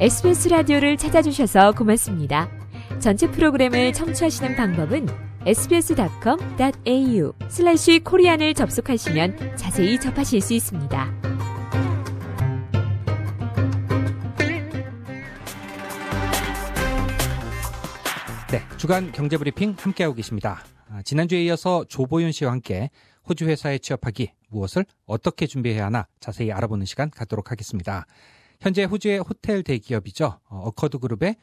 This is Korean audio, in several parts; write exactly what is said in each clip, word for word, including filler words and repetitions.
에스비에스 라디오를 찾아주셔서 고맙습니다. 전체 프로그램을 청취하시는 방법은 에스비에스닷컴 닷 에이유 슬래시 코리안을 접속하시면 자세히 접하실 수 있습니다. 네, 주간 경제브리핑 함께하고 계십니다. 지난주에 이어서 조보윤 씨와 함께 호주 회사에 취업하기 무엇을 어떻게 준비해야 하나 자세히 알아보는 시간 갖도록 하겠습니다. 현재 호주의 호텔 대기업이죠. 어커드 그룹의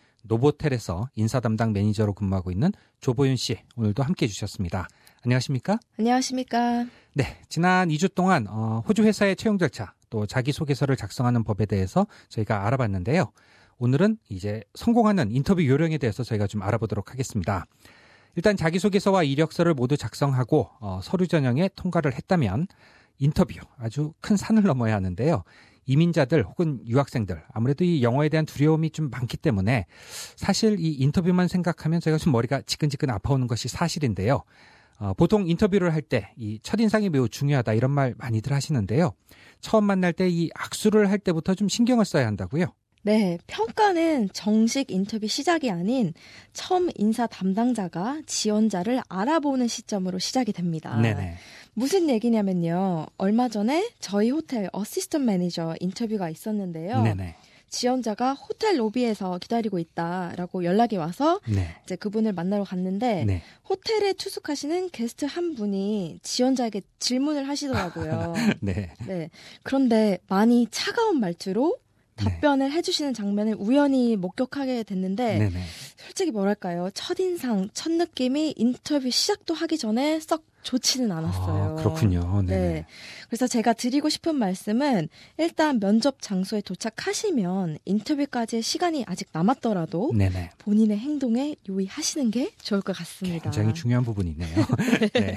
노보텔에서 인사 담당 매니저로 근무하고 있는 조보윤 씨, 오늘도 함께해 주셨습니다. 안녕하십니까? 안녕하십니까? 네, 지난 이 주 동안 호주 회사의 채용 절차, 또 자기소개서를 작성하는 법에 대해서 저희가 알아봤는데요. 오늘은 이제 성공하는 인터뷰 요령에 대해서 저희가 좀 알아보도록 하겠습니다. 일단 자기소개서와 이력서를 모두 작성하고 어, 서류 전형에 통과를 했다면 인터뷰, 아주 큰 산을 넘어야 하는데요. 이민자들 혹은 유학생들, 아무래도 이 영어에 대한 두려움이 좀 많기 때문에 사실 이 인터뷰만 생각하면 저희가 좀 머리가 지끈지끈 아파오는 것이 사실인데요. 어, 보통 인터뷰를 할 때 이 첫인상이 매우 중요하다 이런 말 많이들 하시는데요. 처음 만날 때 이 악수를 할 때부터 좀 신경을 써야 한다고요? 네, 평가는 정식 인터뷰 시작이 아닌 처음 인사 담당자가 지원자를 알아보는 시점으로 시작이 됩니다. 네네. 무슨 얘기냐면요. 얼마 전에 저희 호텔 어시스턴트 매니저 인터뷰가 있었는데요. 네네. 지원자가 호텔 로비에서 기다리고 있다라고 연락이 와서 네. 이제 그분을 만나러 갔는데 네. 호텔에 투숙하시는 게스트 한 분이 지원자에게 질문을 하시더라고요. 네. 네. 그런데 많이 차가운 말투로 답변을 네. 해주시는 장면을 우연히 목격하게 됐는데 네네. 솔직히 뭐랄까요. 첫인상, 첫 느낌이 인터뷰 시작도 하기 전에 썩 좋지는 않았어요. 아, 그렇군요. 네. 그래서 제가 드리고 싶은 말씀은 일단 면접 장소에 도착하시면 인터뷰까지의 시간이 아직 남았더라도 네네. 본인의 행동에 유의하시는 게 좋을 것 같습니다. 굉장히 중요한 부분이네요. 네.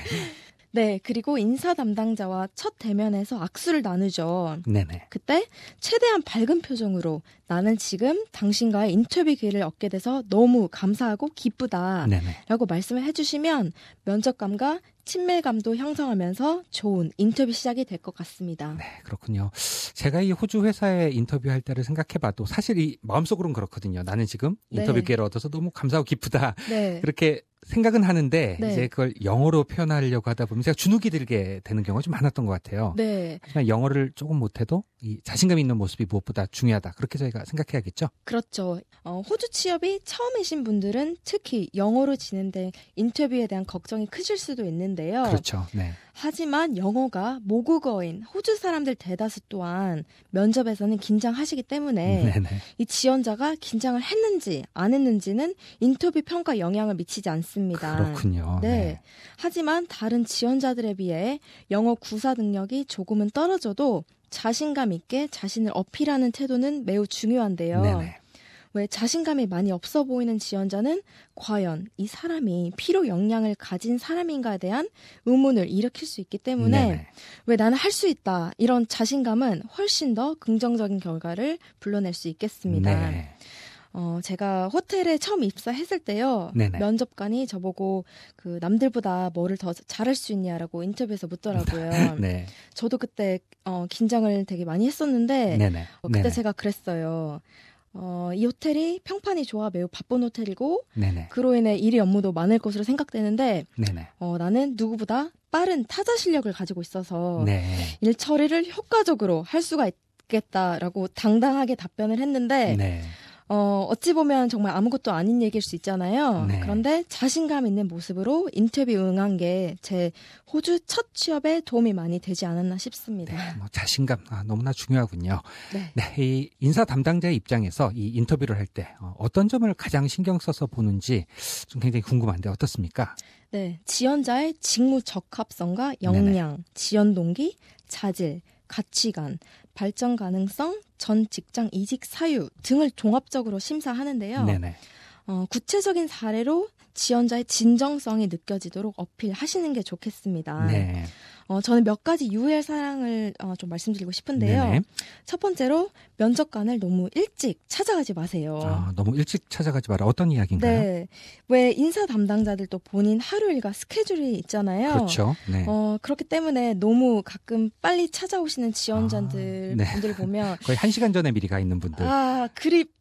네, 그리고 인사 담당자와 첫 대면에서 악수를 나누죠. 네네. 그때 최대한 밝은 표정으로 나는 지금 당신과의 인터뷰 기회를 얻게 돼서 너무 감사하고 기쁘다 네네. 라고 말씀을 해주시면 면접감과 친밀감도 형성하면서 좋은 인터뷰 시작이 될 것 같습니다. 네, 그렇군요. 제가 이 호주 회사에 인터뷰할 때를 생각해봐도 사실 이 마음속으로는 그렇거든요. 나는 지금 인터뷰 네. 기회를 얻어서 너무 감사하고 기쁘다. 네. 그렇게 생각은 하는데 네. 이제 그걸 영어로 표현하려고 하다 보면 제가 주눅이 들게 되는 경우가 좀 많았던 것 같아요. 네. 하지만 영어를 조금 못해도 이 자신감 있는 모습이 무엇보다 중요하다. 그렇게 저희가 생각해야겠죠? 그렇죠. 어, 호주 취업이 처음이신 분들은 특히 영어로 진행된 인터뷰에 대한 걱정이 크실 수도 있는데요. 그렇죠. 네. 하지만 영어가 모국어인 호주 사람들 대다수 또한 면접에서는 긴장하시기 때문에 네네. 이 지원자가 긴장을 했는지 안 했는지는 인터뷰 평가에 영향을 미치지 않습니다. 그렇군요. 네. 네. 하지만 다른 지원자들에 비해 영어 구사 능력이 조금은 떨어져도 자신감 있게 자신을 어필하는 태도는 매우 중요한데요. 네네. 왜 자신감이 많이 없어 보이는 지원자는 과연 이 사람이 필요 역량을 가진 사람인가에 대한 의문을 일으킬 수 있기 때문에 네네. 왜 나는 할 수 있다 이런 자신감은 훨씬 더 긍정적인 결과를 불러낼 수 있겠습니다. 네. 어, 제가 호텔에 처음 입사했을 때요. 네네. 면접관이 저보고 그 남들보다 뭐를 더 잘할 수 있냐라고 인터뷰에서 묻더라고요. 네. 저도 그때 어, 긴장을 되게 많이 했었는데 네네. 어, 그때 네네. 제가 그랬어요. 어, 이 호텔이 평판이 좋아 매우 바쁜 호텔이고 네네. 그로 인해 일이 업무도 많을 것으로 생각되는데 네네. 어, 나는 누구보다 빠른 타자 실력을 가지고 있어서 네. 일 처리를 효과적으로 할 수가 있겠다라고 당당하게 답변을 했는데 네. 어, 어찌 보면 정말 아무것도 아닌 얘기일 수 있잖아요. 네. 그런데 자신감 있는 모습으로 인터뷰 응한 게 제 호주 첫 취업에 도움이 많이 되지 않았나 싶습니다. 네, 뭐 자신감 아, 너무나 중요하군요. 네. 네, 이 인사 담당자의 입장에서 이 인터뷰를 할 때 어, 어떤 점을 가장 신경 써서 보는지 좀 굉장히 궁금한데 어떻습니까? 네, 지원자의 직무 적합성과 역량, 네네. 지원 동기, 자질, 가치관, 발전 가능성, 전 직장 이직 사유 등을 종합적으로 심사하는데요. 네네. 어, 구체적인 사례로 지원자의 진정성이 느껴지도록 어필하시는 게 좋겠습니다. 네. 어, 저는 몇 가지 유의할 사항을 어, 좀 말씀드리고 싶은데요. 네네. 첫 번째로 면접관을 너무 일찍 찾아가지 마세요. 아, 너무 일찍 찾아가지 마라. 어떤 이야기인가요? 네. 왜 인사 담당자들도 본인 하루 일과 스케줄이 있잖아요. 그렇죠. 네. 어, 그렇기 때문에 너무 가끔 빨리 찾아오시는 지원자들 아, 네. 분들 보면 거의 한 시간 전에 미리 가 있는 분들. 아, 그리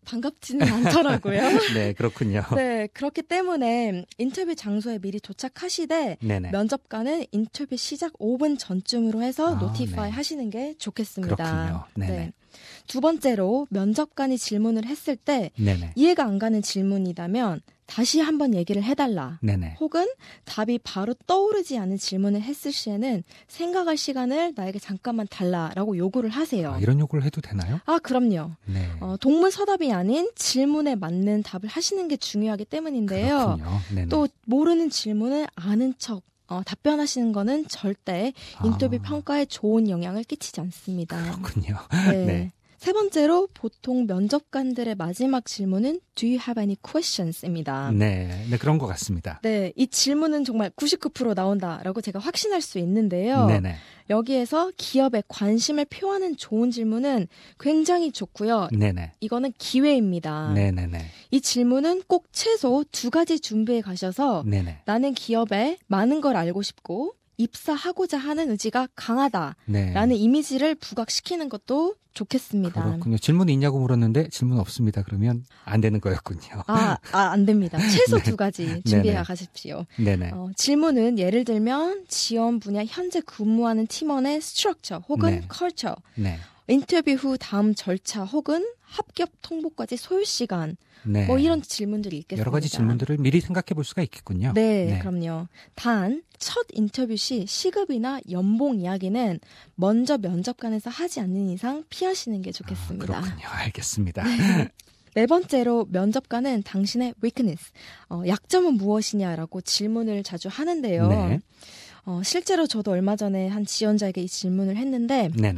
반갑지는 않더라고요. 네, 그렇군요. 네, 그렇기 때문에 인터뷰 장소에 미리 도착하시되 네네. 면접관은 인터뷰 시작 오 분 전쯤으로 해서 아, 노티파이 네. 하시는 게 좋겠습니다. 그렇군요. 네네. 네. 두 번째로 면접관이 질문을 했을 때 네네. 이해가 안 가는 질문이라면 다시 한번 얘기를 해달라. 네네. 혹은 답이 바로 떠오르지 않은 질문을 했을 시에는 생각할 시간을 나에게 잠깐만 달라라고 요구를 하세요. 아, 이런 요구를 해도 되나요? 아, 그럼요. 네. 어, 동문서답이 아닌 질문에 맞는 답을 하시는 게 중요하기 때문인데요. 그렇군요. 네네. 또 모르는 질문을 아는 척 어, 답변하시는 거는 절대 인터뷰 아. 평가에 좋은 영향을 끼치지 않습니다. 그렇군요. 네. 네. 세 번째로 보통 면접관들의 마지막 질문은 Do you have any questions입니다. 네, 네 그런 것 같습니다. 네, 이 질문은 정말 구십구 퍼센트 나온다라고 제가 확신할 수 있는데요. 네네. 여기에서 기업에 관심을 표하는 좋은 질문은 굉장히 좋고요. 네네. 이거는 기회입니다. 네네네. 이 질문은 꼭 최소 두 가지 준비해 가셔서 네네. 나는 기업에 많은 걸 알고 싶고 입사하고자 하는 의지가 강하다라는 네. 이미지를 부각시키는 것도 좋겠습니다. 그렇군요. 질문 있냐고 물었는데 질문 없습니다. 그러면 안 되는 거였군요. 아, 아, 안 됩니다. 최소 네. 두 가지 준비해 네네. 가십시오. 네네. 어, 질문은 예를 들면 지원 분야 현재 근무하는 팀원의 스트럭처 혹은 네. 컬처, 네. 인터뷰 후 다음 절차 혹은 합격 통보까지 소요 시간, 네. 뭐 이런 질문들이 있겠습니다. 여러 가지 질문들을 미리 생각해 볼 수가 있겠군요. 네, 그럼요. 단, 첫 인터뷰 시 시급이나 연봉 이야기는 먼저 면접관에서 하지 않는 이상 피하시는 게 좋겠습니다. 아, 그렇군요. 알겠습니다. 네 번째로 면접관은 당신의 weakness, 어, 약점은 무엇이냐라고 질문을 자주 하는데요. 네. 어, 실제로 저도 얼마 전에 한 지원자에게 이 질문을 했는데 네네.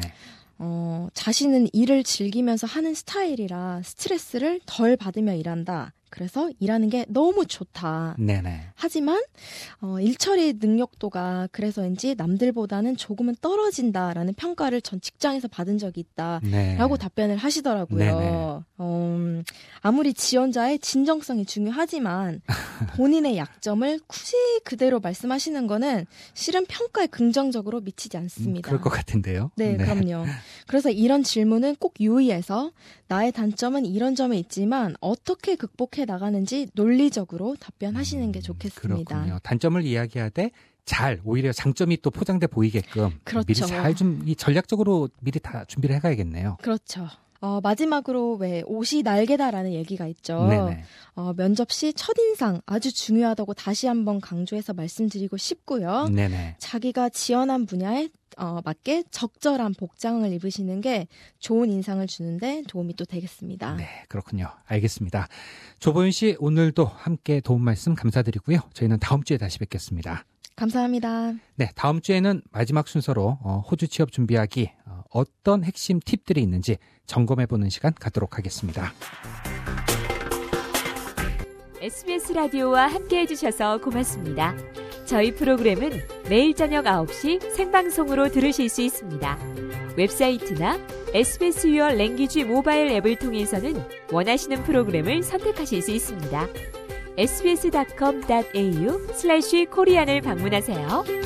어, 자신은 일을 즐기면서 하는 스타일이라 스트레스를 덜 받으며 일한다. 그래서 일하는 게 너무 좋다. 네네. 하지만 어, 일처리 능력도가 그래서인지 남들보다는 조금은 떨어진다라는 평가를 전 직장에서 받은 적이 있다라고 네. 답변을 하시더라고요. 네네. 어, 아무리 지원자의 진정성이 중요하지만 본인의 약점을 굳이 그대로 말씀하시는 거는 실은 평가에 긍정적으로 미치지 않습니다. 음, 그럴 것 같은데요. 네, 그럼요. 그래서 이런 질문은 꼭 유의해서 나의 단점은 이런 점에 있지만 어떻게 극복해 나가는지 논리적으로 답변하시는 게 좋겠습니다. 그렇군요. 단점을 이야기하되 잘 오히려 장점이 또 포장돼 보이게끔 그렇죠. 미리 잘 좀 이 전략적으로 미리 다 준비를 해가야겠네요. 그렇죠. 어, 마지막으로 왜 옷이 날개다라는 얘기가 있죠. 네네. 어, 면접 시 첫인상 아주 중요하다고 다시 한번 강조해서 말씀드리고 싶고요. 네네. 자기가 지원한 분야에 어, 맞게 적절한 복장을 입으시는 게 좋은 인상을 주는데 도움이 또 되겠습니다. 네, 그렇군요. 알겠습니다. 조보윤 씨 오늘도 함께 도움 말씀 감사드리고요. 저희는 다음 주에 다시 뵙겠습니다. 감사합니다. 네, 다음 주에는 마지막 순서로 어, 호주 취업 준비하기 어, 어떤 핵심 팁들이 있는지 점검해보는 시간 갖도록 하겠습니다. 에스비에스 라디오와 함께해 주셔서 고맙습니다. 저희 프로그램은 매일 저녁 아홉 시 생방송으로 들으실 수 있습니다. 웹사이트나 에스비에스 Your Language 모바일 앱을 통해서는 원하시는 프로그램을 선택하실 수 있습니다. 에스비에스 닷컴 닷에이유 슬래시 코리안을 방문하세요.